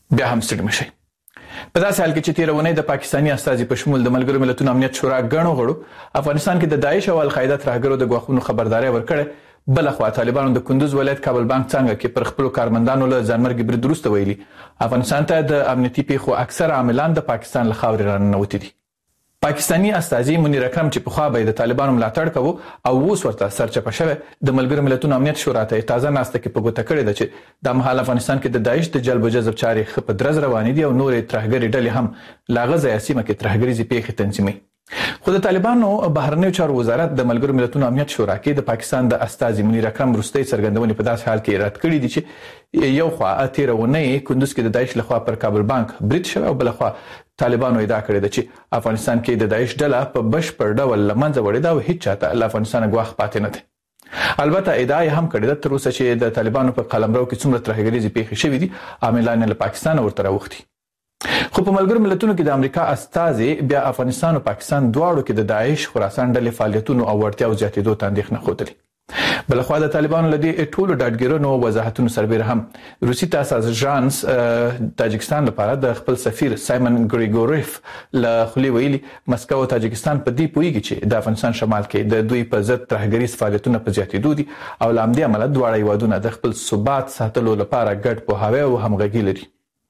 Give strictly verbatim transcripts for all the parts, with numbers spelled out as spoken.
بیا هم ستړي مشئ. په داسې حال کې چې تېره اونۍ د پاکستاني استازي په شمول د ملګرو ملتونو امنیت شورا ګڼو غړو افغانستان کې د داعش او القاعده ترهګرو د ګواښونو خبرداري ورکړې، بل خوا طالبانو د کندوز ولایت کابل بانک څنګه کې پر خپل کارمندانو له ځانمرګي برید وروسته ویلي افغانستان ته د امنیتي پیښو اکثر عاملان د پاکستان له خاورې راننوتي دي. پاکستاني استازي منیر اکرم چې په خوا به د طالبانو ملاتړ کوي او اوس ورته سرچپه شوی د ملګرو ملتونو امنیت شورا ته تازه ناسته کې په ګوته کړې ده چې د مهال افغانستان کې د داعش د جلب و جذب چارې ښه په درز روانې دي او نورې ترهګرې ډلې هم لا غزه سیمه کې ترهګریزې پیښې تنظیموي. خو د طالبانو بهرنیو چارو وزارت د ملګرو ملتونو امنیت شورا کې د پاکستان د استازي منیر اکرم وروستۍ څرګندونې په داسې حال کې رد کړې دي چې یو خوا تېره اونۍ کندوز کې د داعش لخوا پر کابل بانک برید شوی او بل خوا طالبانو ادعا کړې ده چې افغانستان کې د داعش ډله په بشپړ ډول له منځه وړې ده او هیڅ چاته له افغانستان ګواښ پاتې نه دی. البته ادعا هم کړې ده تر اوسه چې د طالبانو په قلمرو کې څومره ترهګریزې پیښې شوې دي عاملان له پاکستان ورته راوښتي. خو په ملګرو ملتونو کې د امریکا استازي بیا افغانستان او پاکستان دواړو کې د داعش خراسان ډلې فعالیتونو او وړتیاو زیاتېدو ته اندېښنه ښودلې. بلخوا د طالبانو له دې ټولو ډاډګیرانو وضاحتونو سربېره هم روسي تاساس ژانس تاجکستان لپاره د خپل سفیر سایمن ګریګوریف له خولې ویلي مسکو او تاجکستان په دې پوهیږي چې د افغانستان شمال کې د دوی په ضد ترهګریز فعالیتونه په زیاتېدو دي او له همدې امله دواړه هیوادونه د خپل ثبات ساتلو لپاره ګډ پوهاوی او همغږي لري.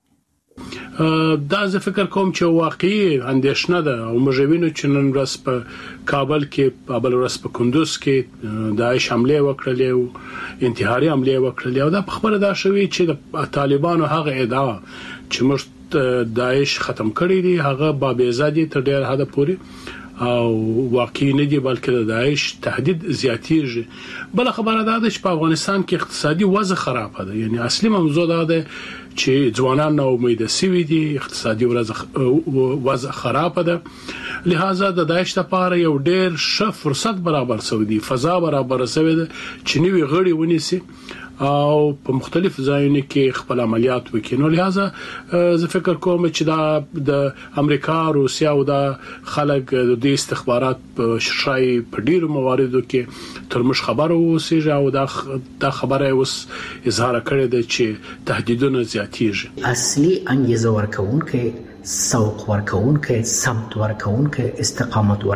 دا زه فکر کوم چې واقعي اندېښنه ده او موږ وینو چې نن ورځ په کابل کې په بل ورځ په کندوز کې داعش حمله وکړلې او انتحاري حمله وکړلې او دا په خبره دا شوی چې د طالبانو هغه ادعا چې موږ داعش ختم کړی دی هغه بابیزادي تر ډیر حد پورې او واقعي نه دی بلکې د داعش تهدید زیاتیږي. بل خبره دا ده چې په افغانستان کې اقتصادي وضع خراب ده، یعنی اصلي موضوع دا ده چې ځوانان نو امید سوي دي، اقتصادي وضع خراب ده، لہذا د داعش لپاره یو ډیر ښه فرصت برابر شوی دی، فضا برابر شوی ده چې نوی غړي ونیسي او په مختلف ځایونو کې خپل عملیات وکړي. نو لہذا زه فکر کوم چې دا د امریکا روسیا او د خلک د استخبارات په شای په ډیرو مواردو کې تر موږ خبرو اوسېږي او دا د خبره اوس اظهار کړی دی چې تهدیدونه زیاتېږي. اصلي انګیزه ورکوونکې سوق ورکوونکې سمت ورکوونکې استقامت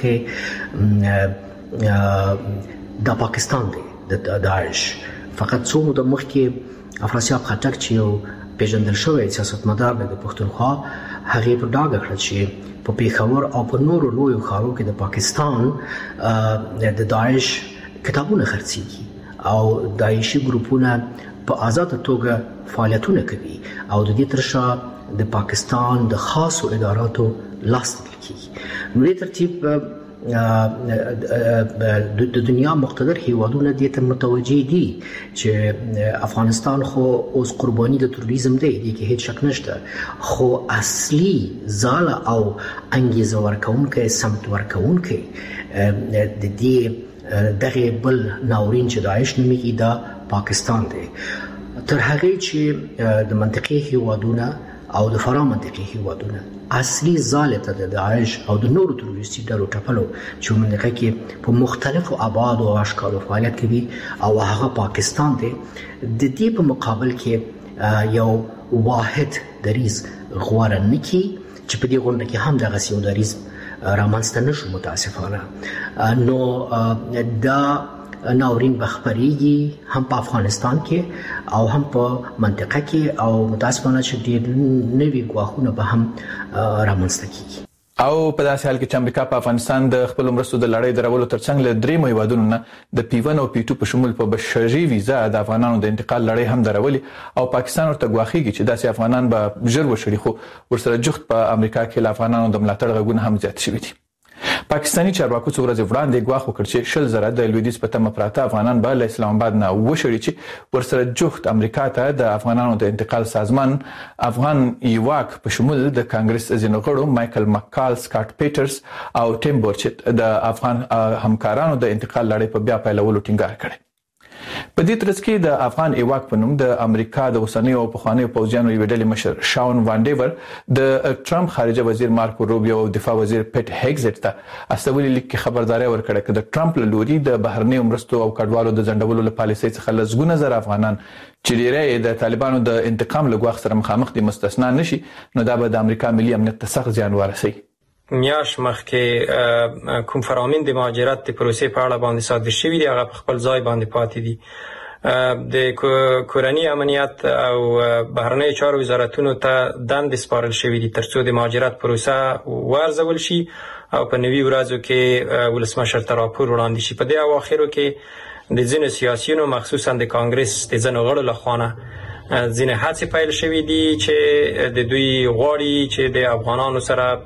ورکوونکې د پاکستان دی د داعش. فقط څو موده مخکې افراسیاب خټک چې یو پیژندل شوی سیاستمدار دی د پښتونخوا هغې په ډاګه کړه چې په پېښور او په نورو لویو ښارونو کې د پاکستان د داعش کتابونه خرڅېږي او داعشي ګروپونه په آزاده توګه فعالیتونه کوي او د دې تر شا د پاکستان د خاصو اداراتو لاس نیول کېږي. نو دې ترتیب د دنیا مقتدر هیوادونه دې ته متوجه دي چې افغانستان خو اوس قرباني د تروریزم دی، دې کې هیڅ شک نشته، خو اصلي ځاله او انګیزه ورکوونکی سمت ورکوونکی د دې دغه بل ناورین چې داعش نومیږي دا پاکستان دی. تر هغې چې د منطقې هیوادونه او د فرا منطقې هیوادونه اصلي ځاله ته د داعش او د نورو تروریستي ډلو ټپلو چې منطقه کې په مختلفو ابعادو او اشکالو فعالیت کوي او هغه پاکستان دی، د دې په مقابل کې یو واحد دریځ غوره نه کړي چې په دې غونډه کې هم دغسې یو دریځ رامنځته نه شو متاسفانه. نو دا ناورین بخبریږي هم په افغانستان کې او هم په منطقه کې او متاسفانه چې ډېر نوي ګواښونه به هم رامنځته کیږي. او په داسې حال کې چې امریکا په افغانستان د خپل مرستو د لړۍ درولو ترڅنګ له درېیمو هیوادونو نه د پی ون او پی ټو په شمول په بشري ویزا د افغانانو د انتقال لړۍ هم درولي او پاکستان ورته ګواښيږي چې داسې افغانان به ژر وشړي، خو ورسره جفت په امریکا کې له افغانانو د ملاتړ غږونه هم زیات شوي دي. پاکستاني چارواکو څو ورځې وړاندې ګواښ وکړ چې شل زره د لویدیځ په تمه پراته افغانان به له اسلام آباد نه وشړي چې ورسره جفت امریکا ته د افغانانو د انتقال سازمان افغان ایواک په شمول د کانګرس ځینو غړو مایکل مکال، سکاټ پیټرز او ټیم بورچټ د افغان همکارانو د انتقال لړۍ په بیا پیلولو ټینګار کړی. په دې ترڅ کې د افغان ایواک په نوم د امریکا د اوسنیو او پخوانیو پوځیانو یو ډلې مشر شاون وانډیور د ټرمپ خارجه وزیر مارکو روبیو او دفاع وزیر پیټ هیګزټ ته استولي لیک کې خبرداري ورکړه چې د ټرمپ له لوري د بهرنیو مرستو او کډوالو د ځنډولو له پالیسۍ څخه لږ زر افغانان چې ډیری د طالبانو د انتقام له ګواښ سره مخامخ دي مستثنا نشي، نو دا به د امریکا ملي امنیت ته سخت زیان ورسوي. میاش مخکې کوم فرامین د مهاجرت د پروسې په اړه باندې صادر شوی دی، هغه په خپل ځای باندې پاتې دي. د کورنی امنیت او بهرنی چارو وزارتونو ته دندې سپارل شوې دي ترڅو د مهاجرت پروسه وارزول شي او په نوي ورځو کې ولسمشر ته راپور وړاندې شي. په دې اواخرو کې د ځینو سیاسيونو مخصوصا د کانګرس د ځینو غړو لخوا ځینې هڅې پیل شوې دي چې د دوی غواړي چې د افغانانو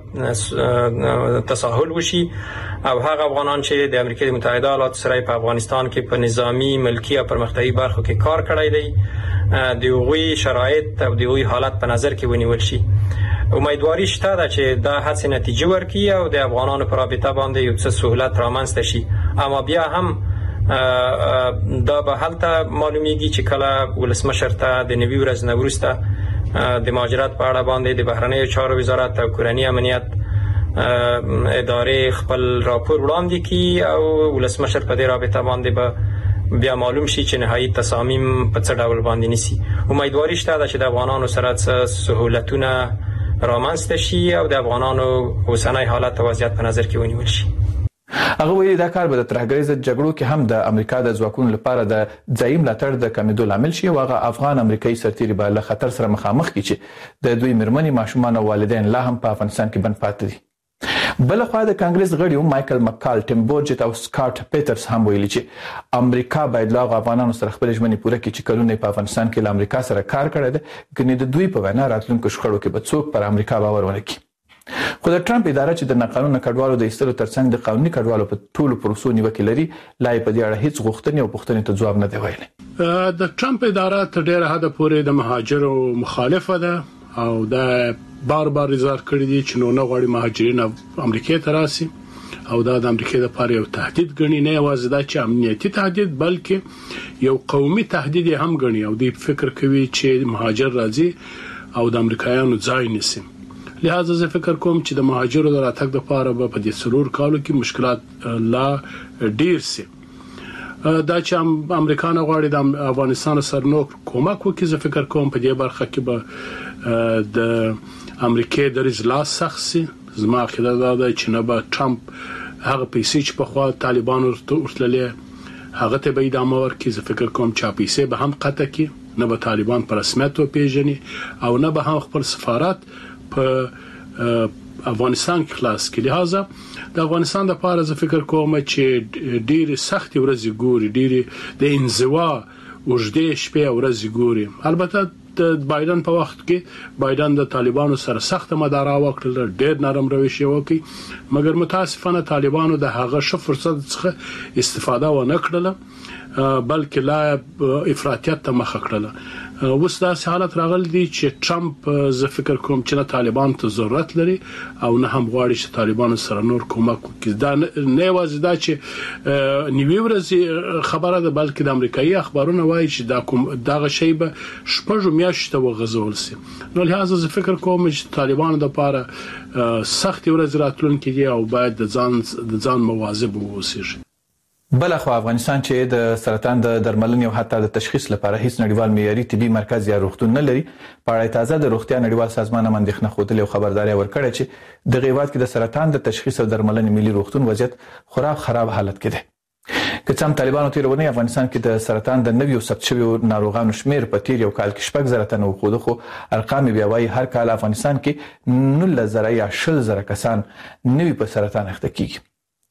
سره تساهل وشي او هغه افغانان چې د امریکا متحده ایالاتو سره په افغانستان کې په نظامی ملکی او پرمختیايي برخو کې کار کړی دی د هغوی شرایط او د هغوی حالت په نظر کې ونیول شي. امیدواري شته ده چې دا هڅې نتیجه ورکړي او د افغانانو په رابطه باندې یو څه سهولت رامنځته شي. اما بیا هم دا به هلته معلومیږي چې کله ولسمشر ته د نوي ورځ نه وروسته د مهاجرت په اړه باندې د بهرنیو چارو وزارت او کورنی امنیت ادارې خپل راپور وړاندې کړي او ولسمشر په دې رابطه باندې به بیا معلوم شي چې نهایي تصامیم په څه ډول باندې نیسي. امیدواري شته چې د افغانانو سره څه سهولتونه رامنځته شي او د افغانانو اوسنی حالت او وضعیت په نظر کې ونیول شي. هغه ویلي دا کار به د ترهګریز جګړو کې هم د امریکا د ځواکونو لپاره د ځایي ملاتړ د کمیدو لامل شي او هغه افغان امریکایي سرتیري به له خطر سره مخامخ کړي چې د دوی مېرمنې، ماشومان او والدین لا هم په افغانستان کې بند پاتې دي. بل خو د کانګرس غړي مایکل مکال، ټیم بورجټ او سکاټ پیټرز هم ویلي چې امریکا باید له افغانانو سره خپل ژمنې پوره کړي چې کلونه په افغانستان کې له امریکا سره کار کړی دی، ګنې د دوی په وینا راتلونکو شخړو کې به څوک پر امریکا باور ونه کړي. خو د ټرمپ اداره چې د ناقانونه کډوالو د ایستلو ترڅنګ د قانوني کډوالو په ټولو پروسو نیوکه لري، لا په دې اړه هیڅ غوښتنې او پوښتنې ته ځواب نه دی ویلي. د ټرمپ اداره تر ډیره حد پورې د مهاجرو مخالفه ده او دا بار بار اظهار کړی دی چې نو نه غواړي مهاجرین امریکا ته راسي او دا د امریکا لپاره یو تهدید ګڼي، نه یوازې دا چې امنیتي تهدید بلکې یو قومي تهدید هم ګڼي او دوی فکر کوي چې مهاجر راځي او د امریکایانو ځای نیسي. لہذا زه فکر کوم چې د مهاجرو د راتګ لپاره به په دې څلور کالو کې مشکلات لا ډیر سي. دا چې امریکا نه غواړي د افغانستان سره نو کومک وکړي، زه فکر کوم په دې برخه کې به د امریکا د رضا سخت سي. زما عقیده دا ده چې نه به ټرمپ هغه پیسې چې په خوا طالبانو ورتللې هغه ته به ادامه ورکړي. زه فکر کوم چې پیسې به هم قطع کړي، نه به طالبان په رسمیت وپیژني او نه به هم خپل سفارت په افغانستان کې خلاص کړي. لہذا د افغانستان لپاره زه فکر کوم چې ډېر سخت ورځې ګوري، ډېر د انزوا وجدي شپه ورځې ګوري. البته د بایدن په وخت کې بایدن د طالبانو سره سخت مدارا وکړل، ډېر نرم روش وکړي، مګر متاسفانه طالبانو د هغه ش فرصت څخه استفاده و نه کړله بلکې لا افراطیت ته مخ کړله. اوس دا حالت راغلی دی چې ټرمپ زه فکر کوم چې نه طالبان ته ضرورت لري او نه هم غواړي چې طالبان سره نور کومک وکړي. دا نه یوازې دا چې نیوي ورځ خبره ده بلکې د امریکایي اخبارونو وایي چې دا کوم دغه شی به شپږ میاشتې وغځول سي. نو لهدا زه فکر کوم چې طالبان د لپاره سخت ورځ راتلونکي دي او باید د ځان د ځان مواظب اوسي. بل خو افغانستان چې د سرطان د درملنې او حتی د تشخیص لپاره هیڅ نړیوال معیاري طبي مرکز یا روغتون نه لري، په اړه تازه د روغتیا نړیوال سازمان هم اندېښنه خوده او خبرداري ورکړه چې د غیبات کې د سرطان د تشخیص او درملنې ملي روغتون وضعیت خورا خراب حالت کې دی. که څم طالبانو تیرونه افغانستان کې د سرطان د نویو ثبت شویو ناروغانو شمیر په تیر یو کال کې شپږ زره تنه وخوده، خو ارقام بیا وايي هر کال افغانستان کې نولس زره یا شل زره کسان نوی په سرطان اخته کیږي.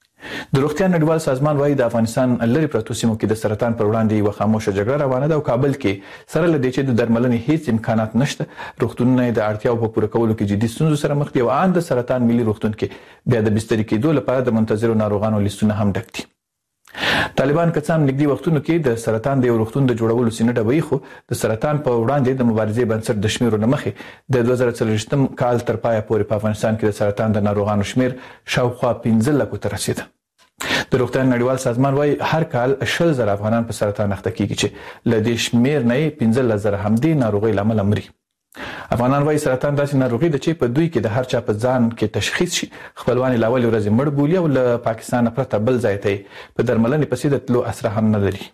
د روغتیا نړیوال سازمان وايي د افغانستان لری پروتو سیمو کې د سرطان پر وړاندې یو خاموشه جګړه روانه ده او کابل کې سره لدې چې د درملنې هیڅ امکانات نشته، روغتونونه د اړتیاو په پوره کولو کې جدي ستونزو سره مخ دي او ان د سرطان ملي روغتون کې بیا د بستر کېدو لپاره د منتظرو ناروغانو لیستونه هم ډک دي. طالبان کڅام نږدې وختونو کې د سرطان د یو روغتون د جوړولو سینه ډبوي، خو د سرطان په وړاندې د مبارزې بنسټ د شمیرو نه مخې د دوه زره څلوېښتم کال تر پایه پورې په افغانستان کې د سرطان د ناروغانو شمیر شاوخوا پنځه لکو ته رسیده. د روغتیا نړیوال سازمان وايي هر کال شل زره افغانان په سرطان اخته کیږي چې له دې شمیر نه پنځه زره همدې ناروغي لامل مري. افغانان وايي سرطان داسې ناروغي ده چې په دوی کې د هر چا په ځان کې تشخیص شي خپلوان لاول ورځ مړ بولی او له پاکستان پرته بل ځای ته په درملنې پسې د تلو اسره هم نه لري.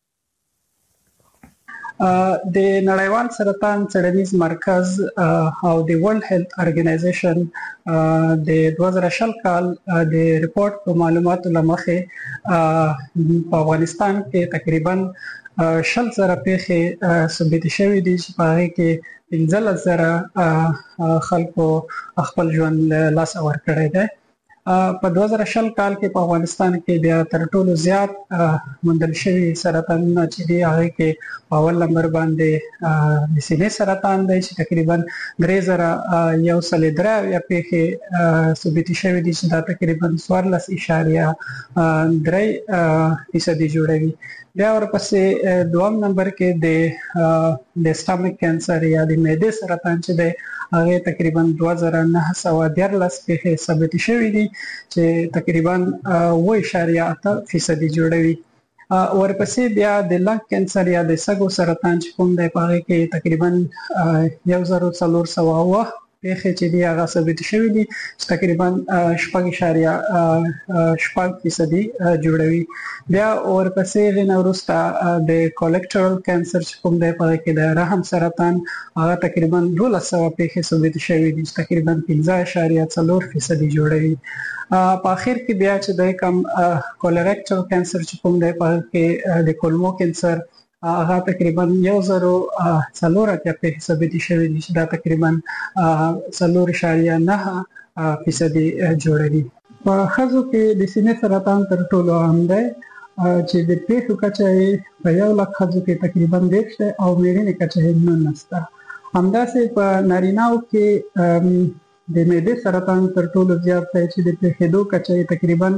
د نړیوال سرطان څېړنیز مرکز او د ورلد هیلث ارګنایزیشن د دوه زره شل کال د ریپورت په معلوماتو لمخې په افغانستان کې تقریبا شل زره پیښې ثبت شوې دي چې په هغه کې پنځه زره خلکو خپل ژوند لاس اور کړی دی. په دوه زره شل کال کې په افغانستان کې بیا تر ټولو زیات موندل شوي سرطانونه چې دي هغه کې په اول نمبر باندې د سینې سرطان دی چې تقریبا درې زره یو سل درې یا پیښې ثبت شوي دي چې دا تقریبا څوارلس اشاریه درې فیصدي جوړوي. بیا ورپسې دوم نمبر کې د د سټامک کانسر یا د معدې سرطان چې دی هغه تقریبا دوه زره نه سوه دیارلس پیښې ثبت شوې دي چې تقریبا اوه اعشاریه اته فیصدي جوړوي. ورپسې بیا د لنګ کانسر یا د سږو سرطان چې کوم دی په هغه کې تقریبا یو زره څلور سوه اوه پیښې چې دي هغه ثبت شوې دي چې تقریبا شپږ اعشاریه شپږ فیصدي جوړوي. بیا ورپسې غوښنه وروسته د کولکټرل کانسر چې کوم دی په هغه کې د رحم سرطان هغه تقریبا دولس سوه پیښې ثبت شوې دي چې تقریبا پنځه اعشاریه څلور فیصدي جوړوي. په اخر کې بیا چې د کم کولریکټل کانسر چې کوم دی په هغه کې د کولمو کانسر هغه تقریبا یو زره څلور اتیا پیښې ثبت شوې دي چې دا تقریبا څلور اعشاریه نه فیصدي جوړوي. په ښځو کې د سینې سرطان تر ټولو عام دی چې د پیښو کچه یې په یو لک ښځو کې تقریبا دېرش دی او مېرمنې کچه یې نولس ده. همداسې په نارینه‌و کې د معدې سرطان تر ټولو زیات دی چې د پیښېدو کچه یې تقریبا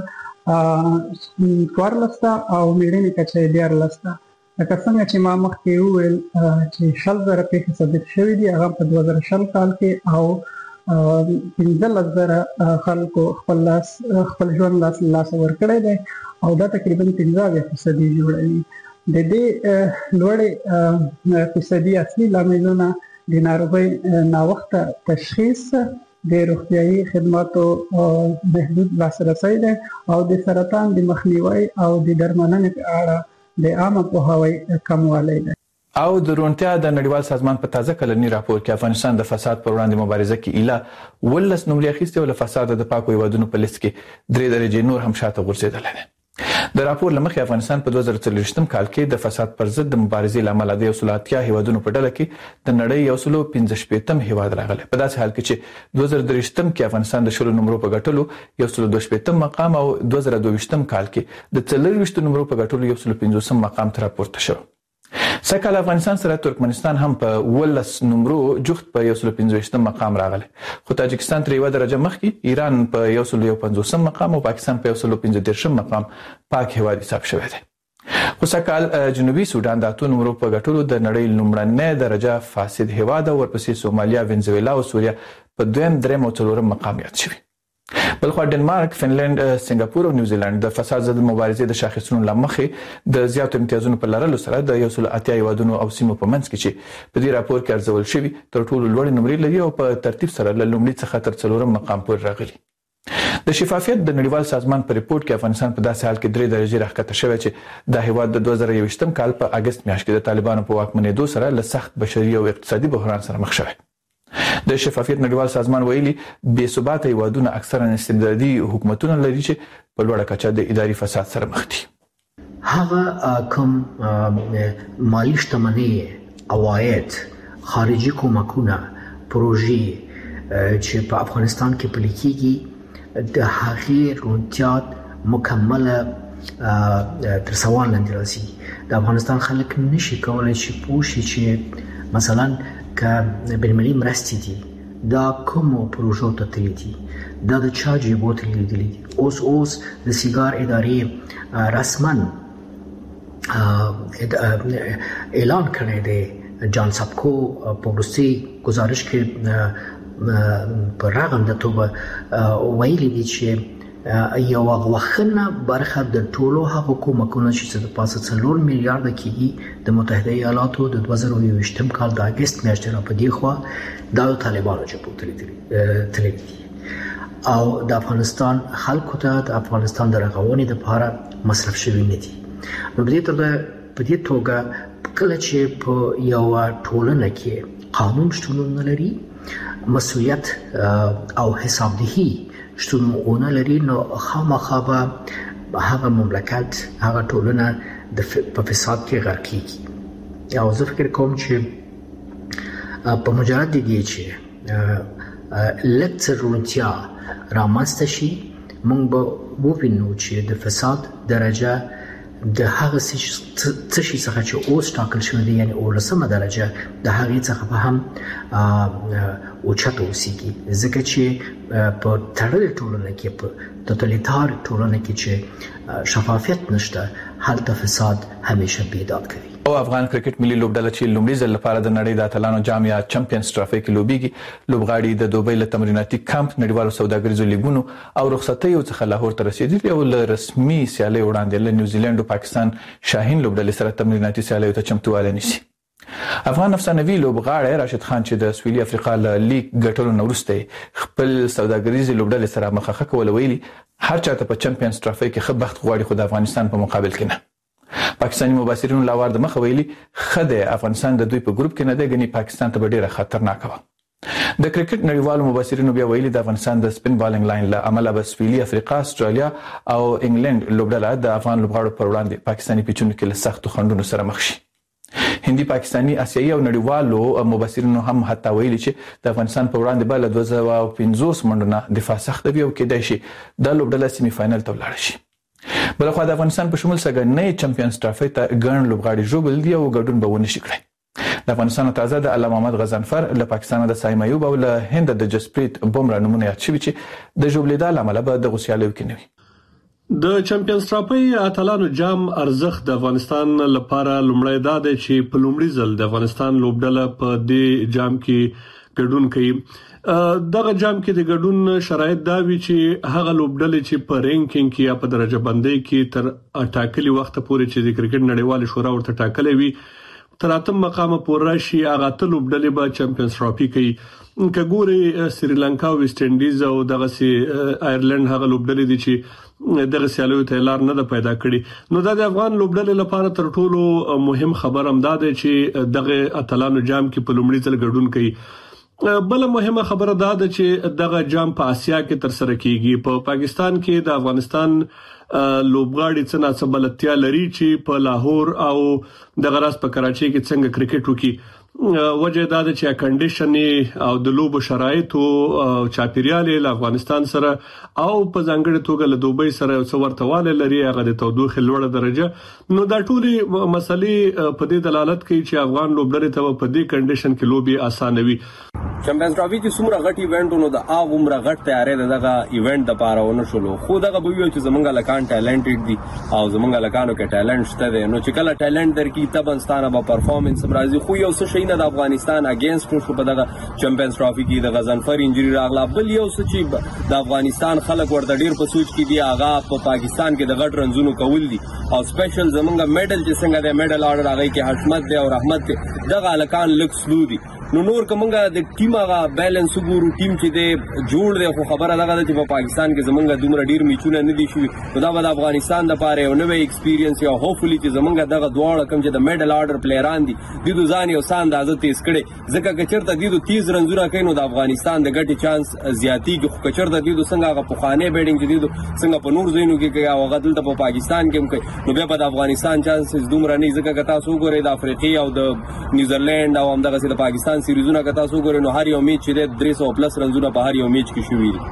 څوارلس ده او مېرمنې کچه یې دیارلس ده. لکه څنګه چې ما مخکې وویل چې شل زره پیښې ثبت شوې دي هغه په دوه زره شل کال کې او پنځلس زره خلکو خپل لاس خپل ژوند لاس لاس ورکړی دی او دا تقریبا پنځه اویا فیصدي جوړوي. د دې لوړې فیصدي اصلي لاملونه د ناروغۍ ناوخته تشخیص، د روغتیايي خدماتو محدود لاسرسی دی او د سرطان د مخنیوي او د درملنې په اړه د عامه پوهاوي کموالی دی. او د روغتیا د نړیوال سازمان په تازه کلنی راپور کې افغانستان د فساد پر وړاندې مبارزه کې ایله ولس نوملې اخیستې او له فساد د پاکو هیوادونو په لیست کې درې درجې نور هم شاته غورځېدلی دی. د راپور له مخې افغانستان په دوه زره څلوېښتم کال کې د فساد پر ضد د مبارزې له امله د یو سل اتیا هیوادونو په ډله کې د نړۍ یو سل پنځه شپېتم هیواد راغلی. په داسې حال کې چې دوه زره درېیشتم کې افغانستان د شلو نمرو په ګټلو یو سل دوه شپېتم مقام او دوه زره دوه ویشتم کال کې د څلرویشتو نمرو په ګټلو یو سل پنځوسم مقام ته راپورته شو. سږکال افغانستان سره ترکمنستان هم په ولس نمرو جفت په یو سل پنځویشتم مقام راغلی، خو تاجکستان تر یوه درجه مخکې، ایران په یو سل یو پنځوسم مقام او پاکستان په یو سل پنځه دېرشم مقام پاک هیواد حساب شوی دی. خو سږکال جنوبي سودان د اتو نمرو په ګټلو د نړۍ لومړنی درجه فاسد هیواد او ورپسې سومالیا، وینزویلا او سوریه په دویم، دریم او څلورم مقام یاد شوي. بلخوا ډنمارک، فنلند، سنگاپور او نیوزیلند د فساد ضد مبارزې د شاخصونو له مخې د زیاتو امتیازونو په لرلو سره د یو سل اتیا هیوادونو او سیمو په منځ کې چې په دې راپور کې ارزول شوي تر ټولو لوړې نمرې لري او په ترتیب سره له لومړي څخه تر څلورم مقام پورې راغلي. د شفافیت د نړیوال سازمان په ریپورت کې افغانستان په داسې حال کې درې درجې راښکته شوی چې د هیواد د دوه زره یوویشتم کال په اګست میاشت کې د طالبانو په واکمنېدو سره له سخت بشري او اقتصادي بحران سره مخ شوی. د شفافیت نړیوال سازمان ویلي بې ثباته هیوادونه اکثرا استبدادي حکومتونه لري چې په لوړه کچه د اداري فساد سره مخ دي. هغه کوم مالی شتمنۍ، عواید، خارجي کومکونه، پروژې چې په افغانستان کې پلي کېږي د هغې روڼتیا مکمله تر سوال لاندې راځي. د افغانستان خلک نشي کولی چې پوه شي چې مثلا که بین‌المللي مرستې دي دا کومو پروژو ته تللي دي، دا د چا جیبو ته لیدلي دي. اوس اوس د سیګار ادارې رسما اعلان کړی دی، جان سابکو په وروستي گزارش کې په رغنده توګه ویلي دي چې یو غوښنه برخه د ټولو هغو کومکونو چې د پاسه څلور میلیارډ کېږي د متحده ایالاتو د دوه زره یوویشتم کال د اګست میاشتې را په دې خوا دا د طالبانو چپو تللی دي او د افغانستان خلکو ته د افغانستان د رغونې لپاره مصرف شوي نه دي. نو په دې توګه کله چې په یو ټولنه کې قانون شتون نه لري، مسؤلیت او حسابدهي شتون ونه لري، نو خامخا به هغه مملکت هغه ټولنه د په فساد کې غرق کیږي. او زه فکر کوم چې په مجرد دې چې لکه رونتیا رامنځته شي، موږ به ووینو چې د فساد درجه د هغه څه شي څخه چې اوس ټاکل شوی دی، یعنی اولسمه درجه د هغې څخه به هم اوچته اوسیږي، ځکه چې په تړلې ټولنه کې، په توتالیتار ټولنه کې چې شفافیت نشته، هلته فساد همیشه بیداد کوي. او افغان کرکټ ملي لوبډله چې لومړي ځل لپاره د نړۍ د اتلانو جام یا چمپیونز ټرافي کې لوبيږي، لوبغاړي د دوبۍ له تمریناتي کمپ، نړیوالو سوداګریزو لیګونو او رخصتیو څخه لاهور ته رسیدلي او له رسمي سیالۍ وړاندې له نیوزیلند او پاکستان شاهین لوبډلې سره تمریناتي سیالیو ته چمتووالی نیسي. افغان افسانوي لوبغاړی راشد خان چې د سویلي افریقا له لیګ ګټلو نه وروسته خپل سوداګریزې لوبډلې سره مخه کول ویلي هر چاته په چمپیونز ټرافي کې ښه بخت غواړي، خو د افغانستان په مقابل کې نه. پاکستاني مبصرینو لاوار د مخه ویلي خدای افغانستان د دوی په ګروپ کې نه دی، ګنې پاکستان ته به ډیره خطرناک وه. د کرکټ نړیوالو مبصرینو بیا ویلي د افغانستان د سپین بالینګ لاین له امله به سویلي افریقا، استرالیا او انګلند لوبډله د افغان لوبغاړو پر وړاندې پاکستاني پیچونو کې له سختو خنډونو سره مخ شي. هندي، پاکستاني، آسیایي او نړیوالو مبصرینو هم حتی ویلي چې د افغانستان په وړاندې به له دوه سوه پنځوس منډو نه دفاع سخته وي او کېدای شي دا لوبډله سیمي فاینل ته ولاړه شي. بلخوا د افغانستان په شمول سږنۍ چمپیونز ټرافي ته ګڼ لوبغاړي ژوبل دي او ګډون به ونه شي کړی. د افغانستان تازه د علامه محمد غضنفر، له پاکستان د سایم ایوب او له هند د جسپریت بومرا نمونه یاد شوي چې د ژوبلېدا له امله به دغو سیالیو کې نه وي. د چمپیونز ټرافي اتلانو جام ارزښت د افغانستان لپاره لومړی دا دی چې په لومړي ځل د افغانستان لوبډله په دې جام کې ګډون کوي. دغه جام کې د ګډون شرایط دا وی چې هغه لوبډلې چې په رینکینګ کې یا په درجه بندۍ کې تر ټاکلي وخت پورې چې د کرکټ نړیوال شورا ورته ټاکلې وي تر اتم مقام پورې راشي، هغه ته لوبډلې به چمپیونز ټرافي کوي. کګوري سریلانکا او ویسټ انډیز او دغه سي آیرلند هغه لوبډلې دي چې دغه سیالیو ته لار نه ده پیدا کړې. نو دا د افغان لوبډلې لپاره تر ټولو مهم خبر هم دا دی چې دغه اتلانو جام کې په لومړي ځل ګډون کوي. بل مهمه خبره دا ده چې دغه جام په آسیا کې تر سره کیږي. په پاکستان کې د افغانستان لوبغاړي څه ناڅه بلدتیا لري چې په لاهور او دغه راس په کراچۍ کې څنګه کرکټ وکړي. وجه دا ده چې کنډیشن او د لوب شرایط او چاپیریال له افغانستان سره او په ځانګړي توګه له دوبۍ سره یو څه ورتهواله لري، هغه د تودوخې لوړه درجه. نو دا ټولي مسلې په دې دلالت کوي چې افغان لوبډلې ته په دې کنډیشن کې لوبي اسانه وي. چمپیونز ټرافي چې څومره غټ ایونټونو د هغه عمره غټ تیارې دغه ایونت د پاره ونه شلو، خو دغه به ویل چې زمونږ لکان ټالنټډ دي او زمونږ لکانو کې ټالنټ شته دی. نو چې کله ټالنټ درکې تبنستانه به پرفارمنس راځي، خو یو څه شي نه د افغانستان اگینست شو په دغه چمپیونز ټرافي کې د غضنفر انجری راغله. بل یو څه چې د افغانستان خلک ورته ډیر په سوچ کې دي، هغه په پاکستان کې د غټ رنزونو کول دي او سپیشل زمونږ میډل چې څنګه د میډل آرډر هغه کې حشمت دی او رحمت دی، دغه لکان لک سلو دي. نو نور کومه د ټیم هغه بیلانس وګورو، ټیم چې دی جوړ دی، خو خبره دا ده چې په پاکستان کې زمونږ دومره ډیر میچونه نه دي شوي. نو دا به د افغانستان لپاره یو نوې ایکسپیرینس یا هوپفلی چې زمونږ دغه دواړه کوم چې د میډل آرډر پلیران دي د ځان یو سان اندازه تیز کړي، ځکه چې چرته د تیز رنزونه کوي نو د افغانستان د ګټي چانس زیاتیږي. خو چرته د څنګه هغه پخوانه بیډینګ چې د څنګه په نور ځینو کې کوي او غدل ته په پاکستان کې هم کوي، نو بیا په افغانستان چانسز دومره نه، ځکه که تاسو وګورئ د افریقي او د نیوزیلند او هم دغه د پاکستان سیریزونه که تاسو وګورئ نو هر یو میچ چې د درې سوه پلس رنزونه په هر یو میچ کې شوي دي.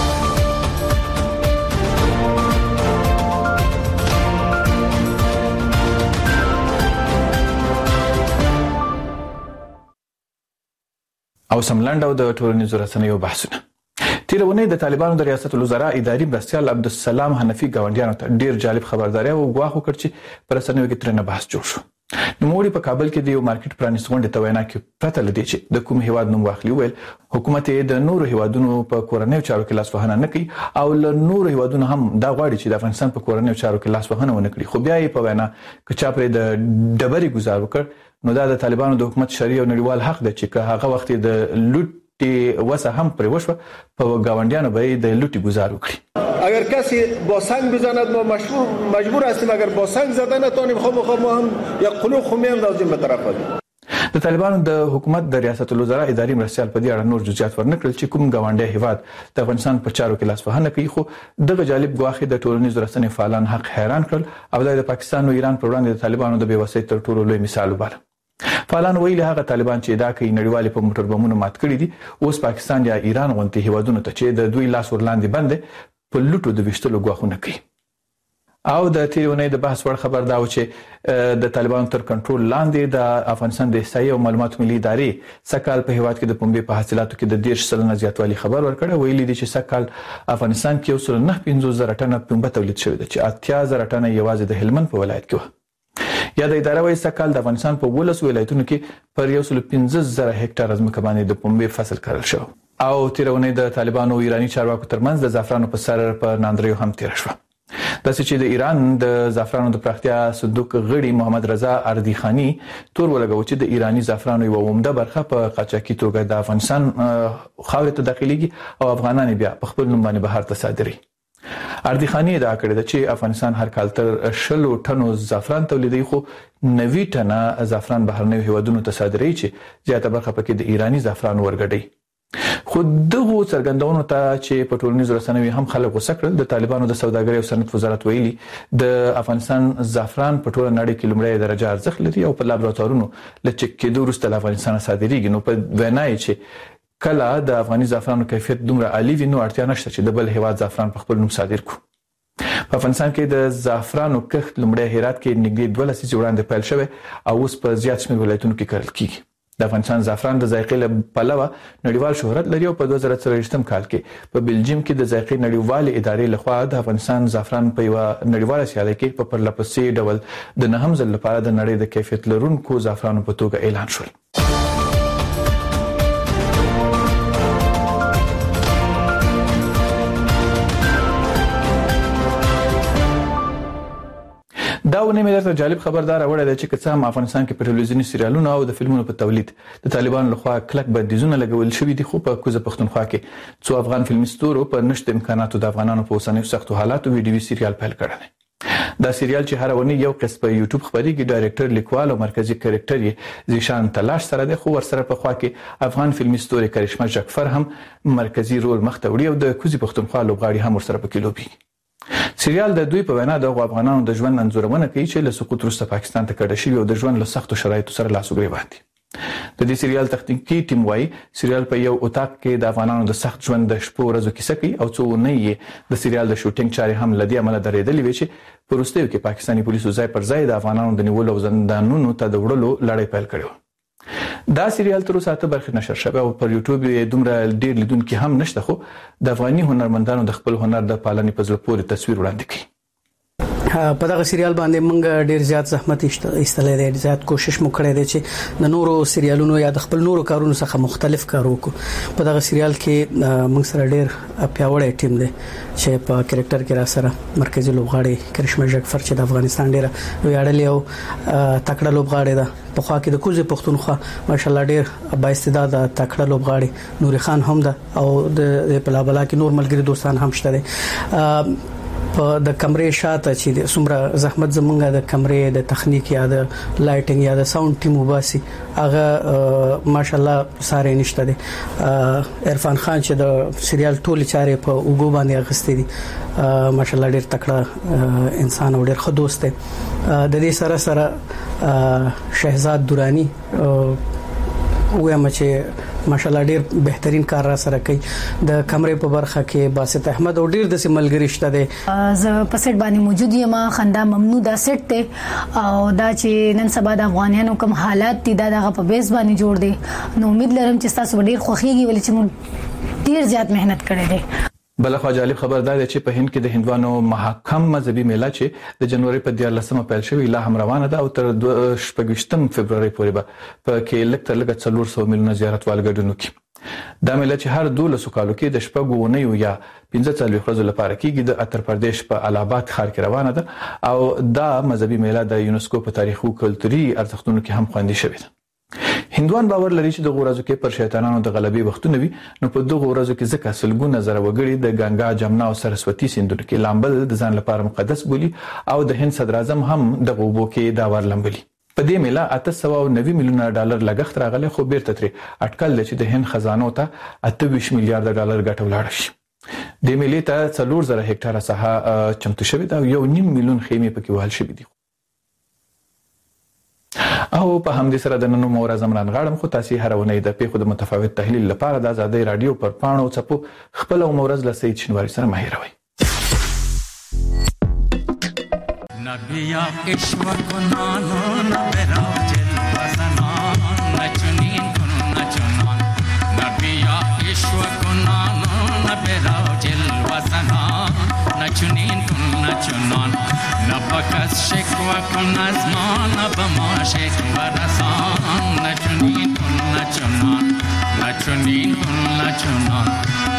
او سملند او د ټولنیزو رسنیو بحثونه. تیر ونې د طالبانو د ریاست الوزرا اداري مرستیال عبدالسلام حنفي ګاونډیانو ته ډیر جالب خبرداري او ګواښ وکړ چې پر رسنیو کې ترنه بحث جوړ شو. نو موږ په کابل کې د یو مارکیټ پرانیست غونډې ته وینا کې پرته لدی چې د کوم هیواد نوم واخلي ویل حکومت د نورو هیوادونو په کورنیو چارو کې لاسوهنه نه کوي او له نورو هیوادونو هم دا غواړي چې د افغانستان په کورنیو چارو کې لاسوهنه ونه کړي. خو بیا یې په وینا کې چا پر د ډبري گزار وکړ نو دا د طالبانو د حکومت شرعي او نړیوال حق دی چې هغه وخت د لوټ وسه هم پر وشو په گاونډیانو به د لوټي گزار وکړي. اگر کسی با سنگ بزند ما مشهور مجبور هستیم اگر با سنگ زدن نتونیم خب خب ما هم یک قلوق خمی اندازیم به طرف بدیم. د طالبانو د حکومت د ریاست الوزرا اداري مرستيال په دې اړه نور جزئیات ورنکړل چې کوم گاونډي هیواد د افغانستان په چارو کې لاسوهنه کوي. خو دغه جالب ګواښ د ټولنیزو رسنیو فعالان حق حیران کړل او د پاکستان او ایران پر وړاندې د طالبانو د بیوسۍ تر ټولو لوی مثال وباله. فعالان ویلي هغه طالبان چې دا کوي نړیوال په موټر بمونو مات کړی دي اوس پاکستان یا ایران غونډې هیوادونو ته چې د دوی لاس ورلاندې بند په لوټو د وشتلو غواخونه کوي. او د تیرونې د بحث وړ خبر دا و چې د طالبانو تر کنټرول لاندې د افغانستان د احصایې او معلوماتو ملي ادارې سکهال په هیواد کې د پنبې په حاصلاتو کې د ډیر سلنه زیاتوالی خبر ورکړ. ویلي دي چې سکهال افغانستان کې یو سل نه پنځوس زره ټنه پنبه تولید شوی دی چې اتیا زره ټنه یوازې د هلمند په ولایت کې و. یا د اداره وایي سکهال د افغانستان په ولس ولایتونو کې پر یو سل پنځه زره هکټار ځمکه باندې د پنبې فصل کرل شو. او تیرونې د طالبانو او ایرانی چارواکو ترمنځ د زعفرانو په سر په ناندریو هم تیر شو. د چې د ایران د زعفرانو د پراختیا صندوق غړي محمد رضا اردیخانی تور ولګو چې د ایرانی زعفرانو یو عمده برخه په قاچاقي توګه د افغانستان خاورې ته داخليږي او افغانان بیا په خپل نوم باندې بهر ته صادري. اردیخانی دا کړی چې افغانستان هر کال تر شلو ټنو زعفران تولیدي خو نوي ټنه زعفران بهرنیو هیوادونو ته صادري چې زیاته برخه پکې د ایرانی زعفران ورګډي. خو دغه څرګندونو ته چې په ټولنیزو رسنیو هم خلک وسکړل د طالبانو د سوداګرۍ او صنعت وزارت ویلي د افغانستان زعفران په ټوله نړۍ کې لومړی درجه ارزښت لري او په لابراتوارونو له چک کېدو وروسته له افغانستان صادریږي. نو په وینا چې کله د افغاني زعفرانو کیفیت دومره عالی وي نو اړتیا نشته چې د بل هیواد زعفران په خپل نوم صادر کړو. په افغانستان کې د زعفرانو کښت لومړی هرات کې نږدې دوه لسیزې وړاندې پیل شوی او اوس په زیات شمېر ولایتونو کې کرل کیږي. د افغانستان زعفران د ذایقې له پلوه نړیوال شهرت لري او په دوه زره څلوېښتم کال کې په بلجیم کې د ذایقې نړیوال ادارې لخوا د افغانستان زعفران په یو نړیواله سیالي کې په پرلپسې ډول د نهم ځل لپاره د نړۍ د کیفیت لرونکو زعفرانو په توګه اعلان شول. دا ونه مې درته جالب خبردار اوره ده چې کڅام افغانستان کې په ټلویزیونی سریالونو او د فلمونو په تولید د طالبانو لخوا کلک بندیزونه لګول شوې دي. خو په کوزه پښتونخوا کې څو افغان فلمي ستورو په نشته امکاناتو د افغانانو په اوسنیو سختو حالاتو ویډیو سریال پیل کړی. دا سریال چې هر ونه یو قسم په یوټیوب خبريږي ډایرکټر لیکوال او مرکزی کریکټر یې زیشان تلاش سره ده. خو ورسره په خوا کې افغان فلمي ستوري کرشمه جعفر هم مرکزی رول مخته وړي او د کوزه پښتونخوا لوبغاړي هم ورسره پکې لوبي. سریال د دوی په وینا د افغانانو د ژوند انځورونه کوي چې له سقوط وروسته پاکستان ته کډه شوی او د ژوند له سختو شرایطو سره لاس وګړي باندې. د دې سریال تخنیکی ټیم وايي سریال په یو اتاق کې د افغانانو د سخت ژوند د شپو ورځو کیسه کوي او څو نه یې د سریال د شوټینګ چارې هم لدی عمل درېدلې وي چې په وروستیو کې پاکستاني پولیسو ځای پر ځای د افغانانو د نیولو زندانونو ته د وړلو لړۍ پیل کړې و. دا سریال تر اوسه ته برخه نشر شوی او پر یوټیوب یې دومره ډیر لیدونکو هم نشته. خو د افغاني هنرمندانو د خپل هنر د پالنې په زړه پورې تصویر وړاندې کوي. په دغه سریال باندې موږ ډیر زیات زحمت ایستلې دي، زیات کوشش مو کړی دی چې د نورو سریالونو یا د خپل نورو کارونو څخه مختلف کار وکړو. په دغه سریال کې موږ سره ډیر پیاوړی ټیم دی چې په کریکټر کې را سره مرکزی لوبغاړي کرشمه جعفر چې د افغانستان ډیر ویاړلې او تکړه لوبغاړي ده. په خوا کې د کوزه پښتونخوا ماشالله ډیر با استعداد تکړه لوبغاړي نوري خان هم ده او د پلابلا کې نور ملګری دوستان هم شته دي. په د کمرې شاته چې څومره زحمت زمونږه د کمرې د تخنیک یا د لایټینګ یا د ساوند ټیم وباسي هغه ماشالله ساره نشته دي. عرفان خان چې د سریال ټول چارې په وګو باندې اغستې دي ماشالله ډیر تکړه انسان او ډیر ښه دوست دی. د دې سره سره شهزاد دورانی وایم چې ماشالله ډیر بهترین کار را سره کوي. د کمرې په برخه کې باسط احمد او ډیر د ملګری شته دي. ز په سیټ باندې موجود یم، خندا ممنوع دا سیټ ته او دا چې نن سبا د افغانانو کوم حالات دي دا دغه په بیس باندې جوړ دي. نو امید لرم چې تاسو ډیر خوښیږي ولې چې موږ ډیر زیات مهنت کړې دي. بلخوا جالب خبر دا دی چې په هند کې د هندوانو محکم مذهبي میله چې د جنوري په دیارلسمه پیل شوې لا هم روانه ده او تر شپږم فبرवरी پورې به په کې لږ تر لږه څلور سوه میلیونه زیارتوال ګډون وکړي. دا میله چې هر دولسو کالو کې د شپږو اونیو یا پنځه څلوېښت ورځو لپاره کېږي د اتر پردیش په الہ آباد ښار کې روانه ده او دا مذهبي میله د یونسکو په تاریخي او کلتوري ارزښتونو کې هم خوندي شوې ده. هندوان باور لري چې دغه ورځو کې پر شیطانانو د غلبې وختونه وي، نو په دغه ورځو کې ځکه سلګونه زره وګړي د ګنگا، جمنا او سرسوتی سیندونو کې لامبل د ځان لپاره مقدس بولي او د هند صدر اعظم هم دغه اوبو کې دا ور لامبلي. په دې میله اته سوه او نوي میلیونه ډالر لګښت راغلی، خو بیرته ترې اټکل دی چې د هند خزانو ته اته ویشت میلیارډ ډالر ګټه ولاړه شي. دې میلې ته څلور زره هکټاره ساحه چمتو شوې ده او یو نیم میلیون خیمې پکې وهل شوي دي. او په همدې سره د نن مورز امران غاړم، خو تاسو هر ونې د پیښو د متفاوت تحلیل لپاره د آزادۍ رادیو پر پاڼو چپو خپل مورز له سید شنواری سره مهیروي. نبیا اشوا کنانو نبراو جل وزنان نچنین کن نچنان نبیا اشوا کنانو نبراو جل وزنان نچنین کن نچنان نبکس شکوا کن ازمان نبما شکوا رسان نچنین کن نچنان نچنین کن نچنان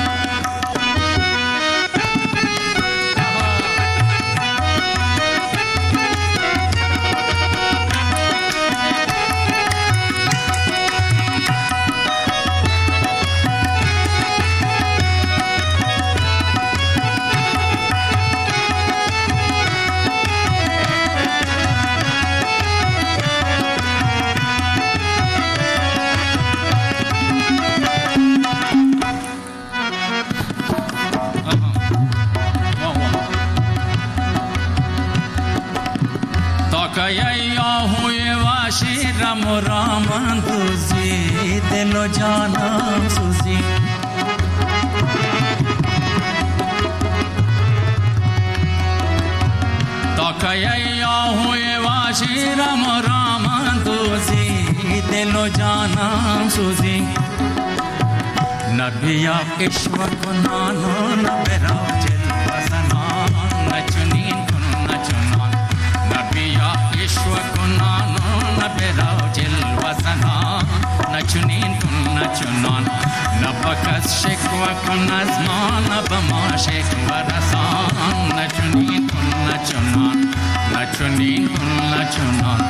رام رام دوزی دل و جانم سوزی تا که آهوی واشی رام رام دوزی دل و جانم سوزی نبیا اشوا کنانو نبرا جل وزنان نچنین کن نچنان نبیا اشوا کنانو نبراو جل وزنان نچنین کن نچنان نبکس شکوا کن ازمان نبما شکوا رسان نچنین کن نچنان نچنین کن نچنان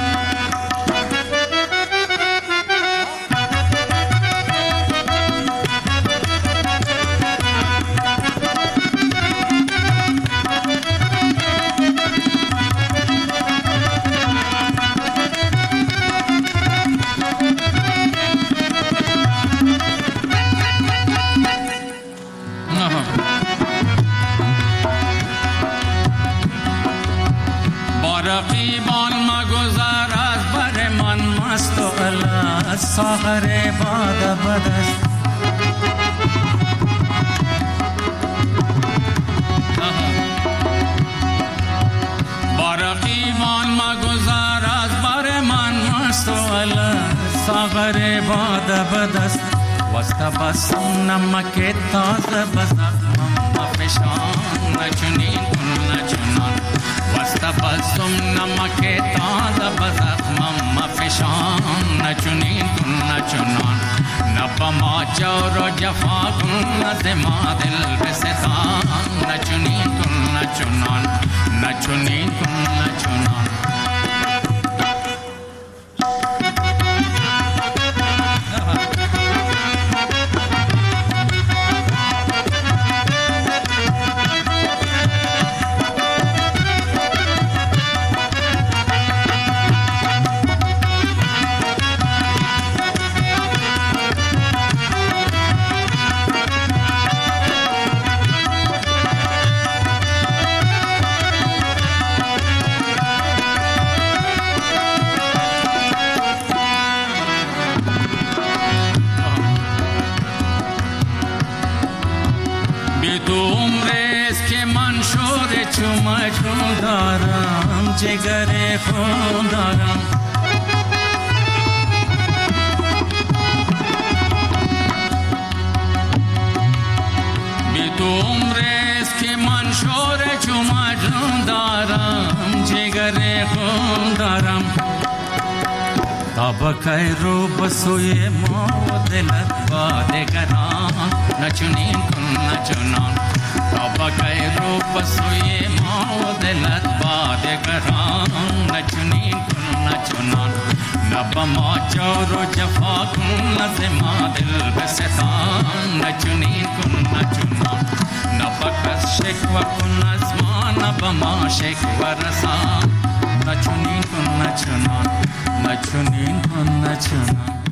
ساغر باد بدست بارقیمان مگذار از بر من مست و ساغر باد بدست وسط بسم نمک تازه بزخمم مفشان نچنین کن نچنان وسط بسم نمک تازه بزخمم مفشان نچنین کن نچنان نبما جور و جفا کن نزما دل بستان نچنین کن نچنان نچنین کن نچنان جگره خون دارم بی تو بکای رو بسوی ما و دلت بادگران نچونین کن نچونان بکای رو بسوی ما و دلت بادگران نچونین کن نچونان نبا ما جور و جفا کن نزما دل بستان نچونین کن نچونان نبا کس شکوه کن از ما نبا ما شکوه رسان نچونین کن نچونان نچونین کن نچونان